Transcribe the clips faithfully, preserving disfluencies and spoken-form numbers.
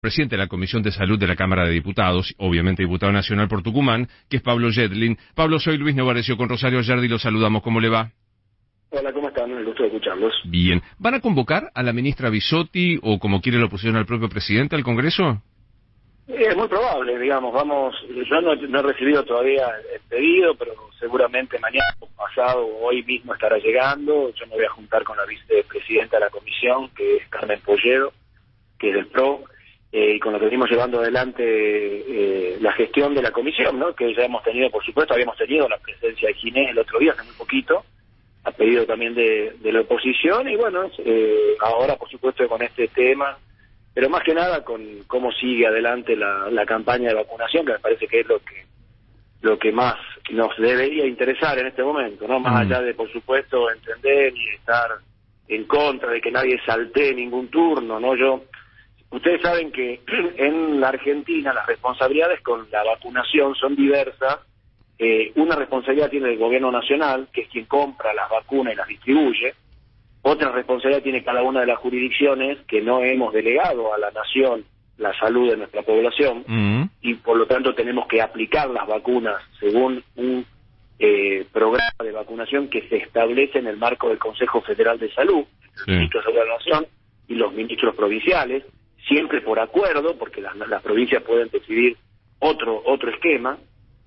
presidente de la Comisión de Salud de la Cámara de Diputados, obviamente diputado nacional por Tucumán, que es Pablo Yedlin. Pablo, soy Luis Novarecio con Rosario Ayardi, lo saludamos. ¿Cómo le va? Hola, ¿cómo están? El gusto de escucharlos. Bien. ¿Van a convocar a la ministra Bisotti o, como quiere la oposición, al propio presidente al Congreso? Es muy probable, digamos, vamos, yo no, no he recibido todavía el pedido, pero seguramente mañana, pasado o hoy mismo estará llegando. Yo me voy a juntar con la vicepresidenta de la comisión, que es Carmen Polledo, que es del P R O, eh, y con lo que venimos llevando adelante eh, la gestión de la comisión, ¿no? Que ya hemos tenido, por supuesto, habíamos tenido la presencia de Ginés el otro día, hace muy poquito, a pedido también de, de la oposición, y bueno, eh, ahora, por supuesto, con este tema, pero más que nada con cómo sigue adelante la, la campaña de vacunación, que me parece que es lo que lo que más nos debería interesar en este momento, no más mm. allá de, por supuesto, entender y estar en contra de que nadie saltee ningún turno, ¿no? Yo, ustedes saben que en la Argentina las responsabilidades con la vacunación son diversas. Eh, una responsabilidad tiene el gobierno nacional, que es quien compra las vacunas y las distribuye. Otra responsabilidad tiene cada una de las jurisdicciones, que no hemos delegado a la nación la salud de nuestra población, mm. y por lo tanto tenemos que aplicar las vacunas según un eh, programa de vacunación que se establece en el marco del Consejo Federal de Salud, sí. el ministro de Salud de la Nación y los ministros provinciales, siempre por acuerdo, porque las, las provincias pueden decidir otro otro esquema,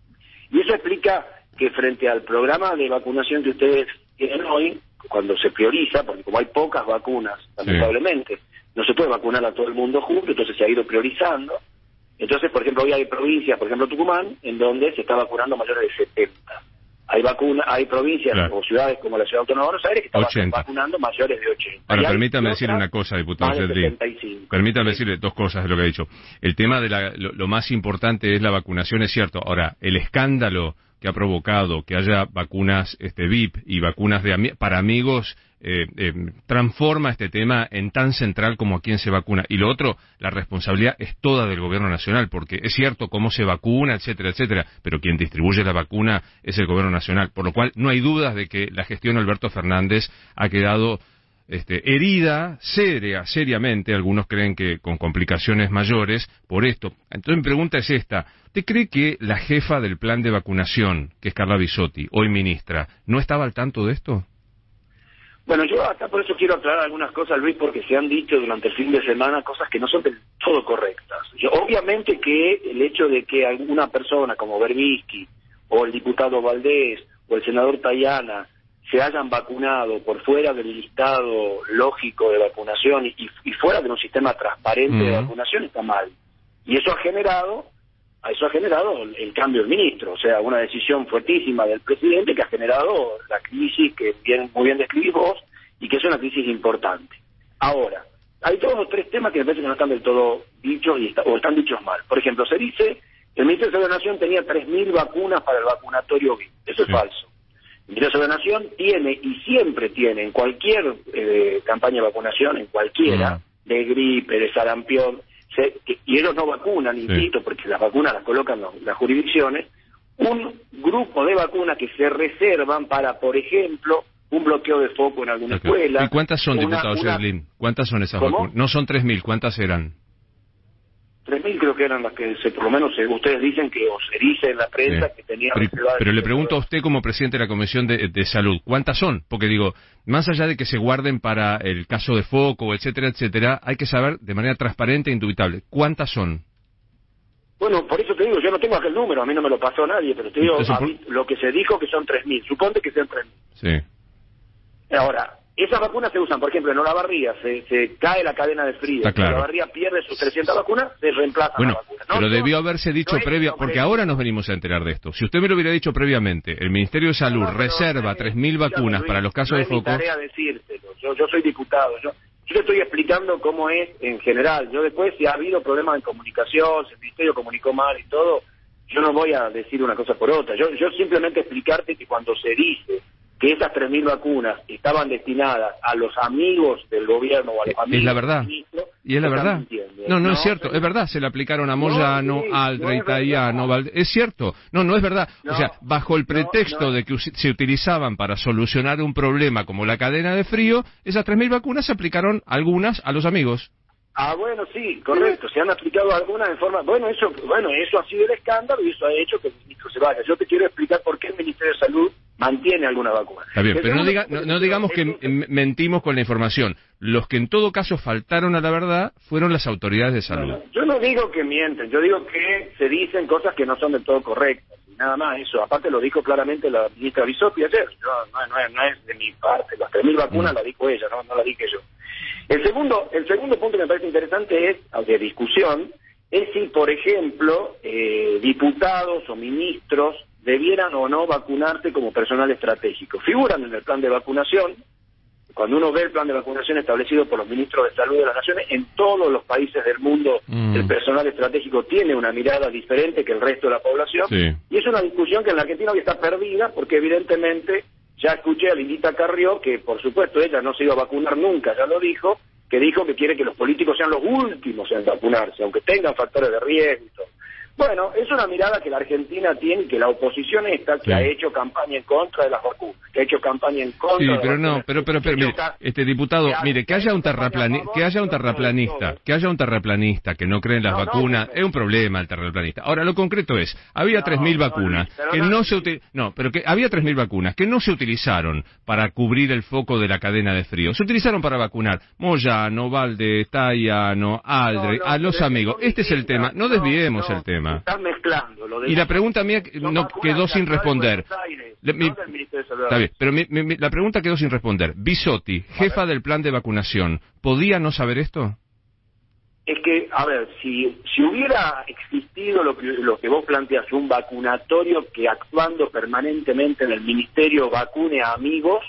y eso explica que frente al programa de vacunación que ustedes tienen hoy, cuando se prioriza, porque como hay pocas vacunas, lamentablemente, sí. no se puede vacunar a todo el mundo junto, entonces se ha ido priorizando. Entonces, por ejemplo, hoy hay provincias, por ejemplo Tucumán, en donde se está vacunando mayores de setenta. Hay vacuna, hay provincias claro. o ciudades como la Ciudad Autónoma de Buenos Aires que están ochenta. Vacunando mayores de ochenta. Ahora, permítame decirle una cosa, diputado Yedlin. Permítame sí. decirle dos cosas de lo que ha dicho. El tema de la, lo, lo más importante es la vacunación, es cierto. Ahora, el escándalo que ha provocado que haya vacunas este, V I P y vacunas de ami para amigos eh, eh, transforma este tema en tan central como a quién se vacuna. Y lo otro, la responsabilidad es toda del gobierno nacional, porque es cierto cómo se vacuna, etcétera, etcétera, pero quien distribuye la vacuna es el gobierno nacional, por lo cual no hay dudas de que la gestión de Alberto Fernández ha quedado Este, herida, seria, seriamente, algunos creen que con complicaciones mayores, por esto. Entonces mi pregunta es esta, ¿usted cree que la jefa del plan de vacunación, que es Carla Bisotti, hoy ministra, no estaba al tanto de esto? Bueno, yo acá por eso quiero aclarar algunas cosas, Luis, porque se han dicho durante el fin de semana cosas que no son del todo correctas. Yo, obviamente que el hecho de que alguna persona como Berbisky, o el diputado Valdés, o el senador Tayana, se hayan vacunado por fuera del listado lógico de vacunación y, y fuera de un sistema transparente mm. de vacunación está mal. Y eso ha generado, eso ha generado el, el cambio del ministro, o sea, una decisión fuertísima del presidente que ha generado la crisis que bien, muy bien describís vos y que es una crisis importante. Ahora, hay dos o tres temas que me parece que no están del todo dichos y está, o están dichos mal. Por ejemplo, se dice que el Ministerio de Salud de la Nación tenía tres mil vacunas para el vacunatorio V I P. Eso sí. es falso. El Ministerio de la Nación tiene y siempre tiene en cualquier eh, campaña de vacunación, en cualquiera, mm. de gripe, de sarampión, se, que, y ellos no vacunan, sí. insisto, porque las vacunas las colocan los, las jurisdicciones, un grupo de vacunas que se reservan para, por ejemplo, un bloqueo de foco en alguna okay. escuela. ¿Y cuántas son, diputado Yedlin? ¿Cuántas son esas ¿Cómo? vacunas? No son tres mil, ¿cuántas eran? tres mil creo que eran las que, se, por lo menos, ustedes dicen que, o se dice en la prensa, sí. que tenían... Pero, pero le pregunto a usted como presidente de la Comisión de, de Salud, ¿cuántas son? Porque digo, más allá de que se guarden para el caso de foco, etcétera, etcétera, hay que saber de manera transparente e indubitable, ¿cuántas son? Bueno, por eso te digo, yo no tengo aquel número, a mí no me lo pasó nadie, pero te digo, Entonces, a mí, por... lo que se dijo que son tres mil, suponte que sean tres mil. Sí. Ahora... Esas vacunas se usan, por ejemplo, en Olavarría, se, se cae la cadena de frío, claro. Olavarría pierde sus trescientas vacunas, se reemplazan bueno, las vacunas. ¿no? Pero debió haberse dicho no previa, porque ahora nos venimos a enterar de esto. Si usted me lo hubiera dicho previamente, el Ministerio de Salud no, no, reserva tres mil vacunas para los casos no de foco... No es mi tarea decírtelo, yo, yo soy diputado, yo, yo le estoy explicando cómo es en general. Yo después, si ha habido problemas de comunicación, si el Ministerio comunicó mal y todo, yo no voy a decir una cosa por otra. Yo, yo simplemente explicarte que cuando se dice que esas tres mil vacunas estaban destinadas a los amigos del gobierno o a los amigos es la verdad. del ministro, y es la verdad. No, no, no es cierto, es verdad, se le aplicaron a Moyano, no, sí, Aldra, no Italiano, Valdés, es cierto, no, no es verdad. No, o sea, bajo el pretexto no, no. de que se utilizaban para solucionar un problema como la cadena de frío, esas tres mil vacunas se aplicaron algunas a los amigos. Ah, bueno, sí, correcto. Se han aplicado algunas en forma... Bueno, eso bueno eso ha sido el escándalo y eso ha hecho que el ministro se vaya. Yo te quiero explicar por qué el Ministerio de Salud mantiene alguna vacuna. Está bien, pero no, diga, no, no digamos que mentimos con la información. Los que en todo caso faltaron a la verdad fueron las autoridades de salud. No, no, yo no digo que mienten, yo digo que se dicen cosas que no son del todo correctas. Y nada más eso. Aparte lo dijo claramente la ministra Bisotti ayer. Yo, no, no, es, no es de mi parte. Las tres mil vacunas mm. las dijo ella, no, no las dije yo. El segundo, el segundo punto que me parece interesante es, de discusión, es si, por ejemplo, eh, diputados o ministros debieran o no vacunarse como personal estratégico. Figuran en el plan de vacunación, cuando uno ve el plan de vacunación establecido por los ministros de salud de las naciones, en todos los países del mundo mm. el personal estratégico tiene una mirada diferente que el resto de la población, sí. y es una discusión que en la Argentina hoy está perdida, porque evidentemente... Ya escuché a Lilita Carrió, que por supuesto ella no se iba a vacunar nunca, ya lo dijo, que dijo que quiere que los políticos sean los últimos en vacunarse, aunque tengan factores de riesgo y todo. Bueno, es una mirada que la Argentina tiene y que la oposición esta, que sí. ha hecho campaña en contra de las vacunas, que ha hecho campaña en contra sí, de las pero vacunas. no, pero, pero, pero, mire, este diputado, que mire, que haya un terraplanista, que haya un terraplanista, que haya un terraplanista que no cree en las no, vacunas, no, es un problema el terraplanista. Ahora, lo concreto es, había no, tres mil vacunas no, que no, no se util... no, pero que había tres mil vacunas que no se utilizaron para cubrir el foco de la cadena de frío, se utilizaron para vacunar Moyano, Valde, Tayano, Aldre, no, no, a los amigos. Este es el tema, no desviemos no, no, el tema. Están mezclando. Y la pregunta mía no quedó sin responder. Le, mi, está bien, pero mi, mi, la pregunta quedó sin responder. Bisotti, jefa del plan de vacunación, ¿podía no saber esto? Es que, a ver, si si hubiera existido lo que, lo que vos planteas, un vacunatorio que actuando permanentemente en el ministerio vacune a amigos,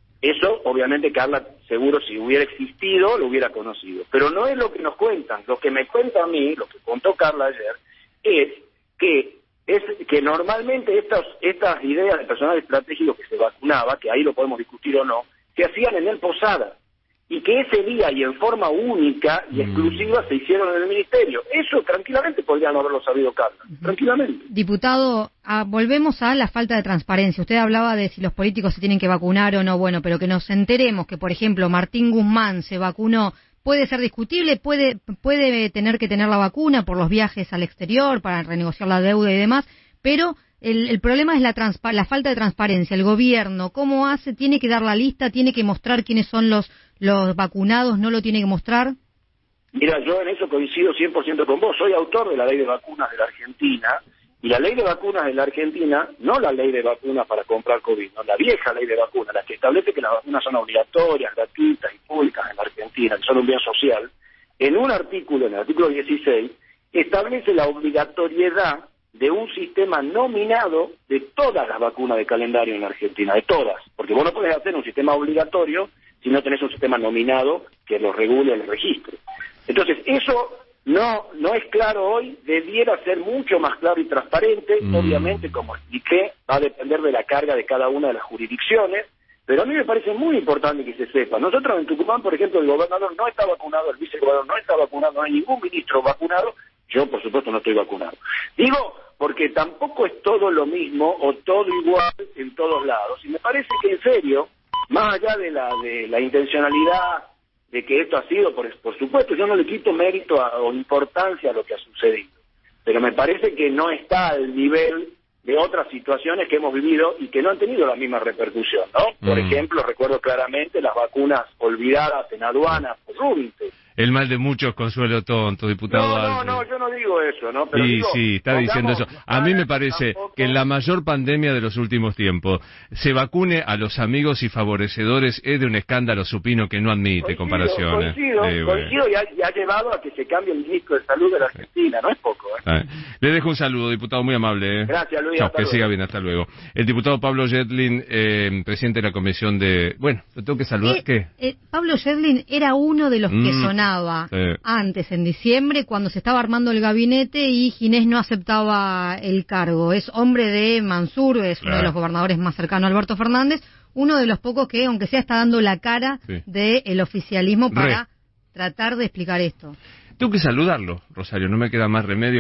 eso obviamente Carla seguro si hubiera existido lo hubiera conocido. Pero no es lo que nos cuentan. Lo que me cuenta a mí, lo que contó Carla ayer, es que es que normalmente estas estas ideas de personal estratégico que se vacunaba, que ahí lo podemos discutir o no, se hacían en el Posada y que ese día y en forma única y exclusiva mm. se hicieron en el ministerio. Eso tranquilamente podrían no haberlo sabido Carla, uh-huh. tranquilamente. Diputado, a, volvemos a la falta de transparencia. Usted hablaba de si los políticos se tienen que vacunar o no. Bueno, pero que nos enteremos que, por ejemplo, Martín Guzmán se vacunó. Puede ser discutible, puede puede tener que tener la vacuna por los viajes al exterior para renegociar la deuda y demás, pero el, el problema es la, transpa- la falta de transparencia. El gobierno, ¿cómo hace? ¿Tiene que dar la lista? ¿Tiene que mostrar quiénes son los los vacunados? ¿No lo tiene que mostrar? Mira, yo en eso coincido cien por ciento con vos. Soy autor de la ley de vacunas de la Argentina. Y la ley de vacunas de la Argentina, no la ley de vacunas para comprar COVID, no, la vieja ley de vacunas, la que establece que las vacunas son obligatorias, gratuitas y públicas en la Argentina, que son un bien social, en un artículo, en el artículo dieciséis, establece la obligatoriedad de un sistema nominado de todas las vacunas de calendario en la Argentina, de todas, porque vos no podés hacer un sistema obligatorio si no tenés un sistema nominado que lo regule el registro. Entonces, eso... No, no es claro hoy, debiera ser mucho más claro y transparente, mm. obviamente, como expliqué, va a depender de la carga de cada una de las jurisdicciones, pero a mí me parece muy importante que se sepa. Nosotros en Tucumán, por ejemplo, el gobernador no está vacunado, el vicegobernador no está vacunado, no hay ningún ministro vacunado, yo por supuesto no estoy vacunado. Digo, porque tampoco es todo lo mismo o todo igual en todos lados, y me parece que en serio, más allá de la, de la intencionalidad de que esto ha sido, por, por supuesto, yo no le quito mérito a, o importancia a lo que ha sucedido, pero me parece que no está al nivel de otras situaciones que hemos vivido y que no han tenido la misma repercusión, ¿no? Por mm. ejemplo, recuerdo claramente las vacunas olvidadas en aduanas por Rubinstein. El mal de muchos, consuelo tonto, diputado. No, no, no, yo no digo eso, ¿no? Pero sí, digo, sí, está diciendo eso. A mí me parece tampoco... que en la mayor pandemia de los últimos tiempos se vacune a los amigos y favorecedores es de un escándalo supino que no admite coincido, comparaciones. Coincido, eh, coincido bueno. y, ha, y ha llevado a que se cambie el ministro de Salud de la Argentina, no es poco. ¿eh? Ah, le dejo un saludo, diputado, muy amable. ¿eh? Gracias, Luis. Chao, que luego. Siga bien, hasta luego. El diputado Pablo Yedlin, eh, presidente de la comisión de... Bueno, ¿lo tengo que saludar? Eh, ¿Qué? Eh, Pablo Yedlin era uno de los mm, que sonaba... Sí. Antes, en diciembre, cuando se estaba armando el gabinete y Ginés no aceptaba el cargo. Es hombre de Mansur, es claro. uno de los gobernadores más cercanos a Alberto Fernández, uno de los pocos que, aunque sea, está dando la cara sí. del oficialismo para Re. tratar de explicar esto. Tengo que saludarlo, Rosario, no me queda más remedio.